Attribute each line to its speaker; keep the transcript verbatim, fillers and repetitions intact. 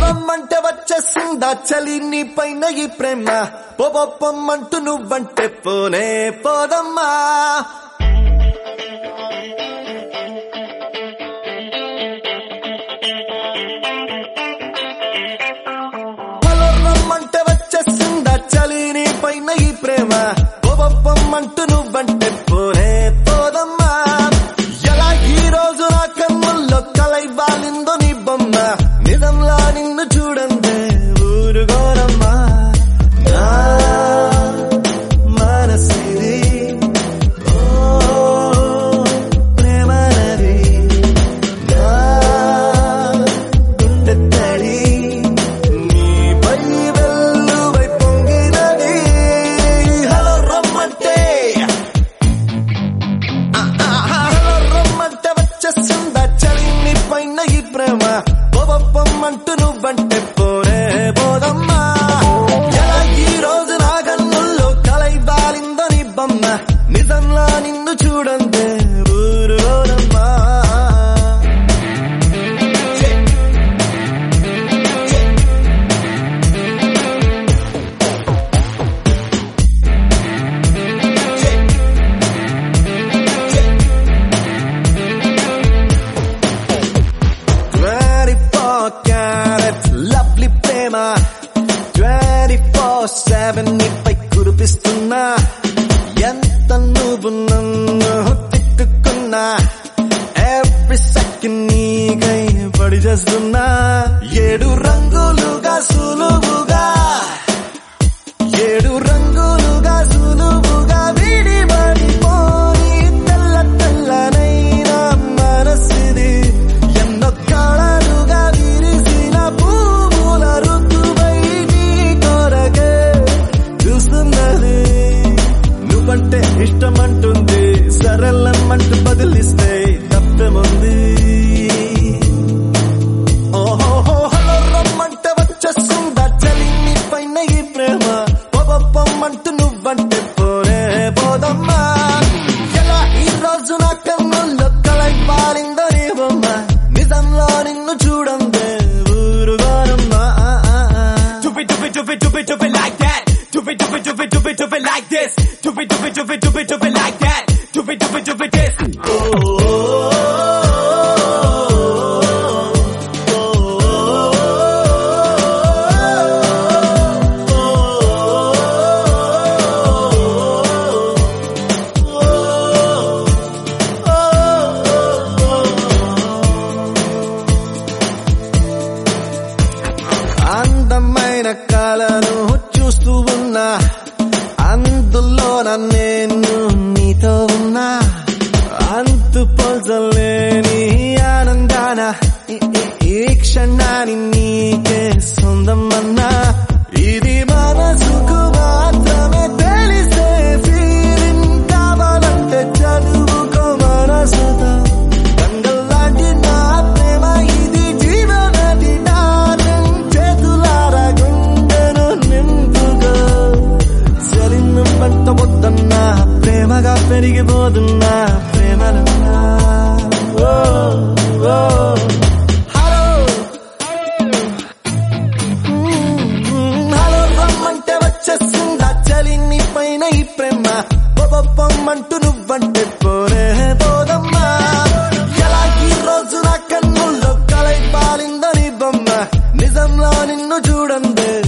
Speaker 1: రమ్మంటే వచ్చేసిందా చలి నీ పైన ఈ ప్రేమ పొప్పమ్మంటూ నువ్వంటే పోనే పోదమ్మా రమ్మంటే వచ్చేసిందా చలి నీ పైన ఈ ప్రేమ పొప్పమ్మంటూ నువ్వంటే పోనే పోదమ్మా ఎలా ఈ రోజు నా కన్నుల్లో కలై వాలిందో నీ బొమ్మ నిజంలా నిన్ను చూడందే ఊరుగోరమ్మా నా మనసిది ఓ ప్రేమ నది నా గుండె తడి నీపై వెల్లువై పొంగినది హలో రమ్మంటే హలో రమ్మంటే వచ్చేసిందా చలి నీ పైన ఈ ప్రేమ పొప్పమ్మంటూ నువ్వంటే పోనే పోదమ్మా ఎలా ఈ రోజు నా కన్నుల్లో కలై బాలిందో నీ బొమ్మ నిజంలా నిన్ను చూడందే ఊరుగోరమ్మా లవ్లీ ప్రేమ ట్వంటీ ఫోర్ సెవెన్ నీపై కురిపిస్తున్నా ఎంత నువ్వు నన్ను తిట్టుకున్నా ఎవ్రీ సెకండ్ నీకై పడి చేస్తున్నా ఏడు రంగులుగా సులువుగా ఏడు రంగులుగా సులువుగా విడిపడిపోని తెల్ల తెల్లనైన మనసిది ఎన్నో కళలుగా విరిసిన పువ్వుల ఋతువై నీ కొరకే చూస్తున్నది నువ్వంటే ఇష్టమంటుంది సరళమంటూ బదిలిస్తే తప్పేముంది ఓహో హలో రమ్మంటే వచ్చేస్తుందా చలి నీ పైన ఈ ప్రేమ పొప్పమ్మంటూ నువ్వంటే పోనే పోదమ్మా ఎలా ఈ రోజు నా కన్నుల్లో కలై పాలిందో నీ బొమ్మ నిజంలో నిన్ను చూడందే ఊరుగోరమ్మా
Speaker 2: Do it, do it, do it, do it, do it like that. Do it, do it, do it, do it, do it like this. Do it, do it, do it, do it, do it like that. Do it, do it, do it, this.
Speaker 1: అందమైన కళను చూస్తూ ఉన్నా అందులో నేను నీతో ఉన్నా అంతు పొందలేని ఆనందాన ఈ- ఈ- ఈ క్షణాన్ని నీకే సొందమన్నా ఇది మనసుకు మాత్రమే తెలిసే ఫీలింగ్ కావాలంటే చదువుకో మనసుతో గంగల్లాంటి నా ప్రేమ ఇది జీవనది డార్లింగ్ చేతులారా గుండెను నింపుకో చలిను పంట వద్దన్నా ప్రేమగా పెరిగిపోతున్నా ప్రేమలన్నా ఓ ఓ హలో హలో రమ్మంటే వచ్చేసిందా చలి నీ పైన ఈ ప్రేమ పొప్పమ్మంటూ నువ్వంటే పోనే పోదమ్మా ఎలా ఈ రోజు నా కన్నుల్లో కలై పాలిందో నీ బొమ్మ నిజంలో నిన్ను చూడందే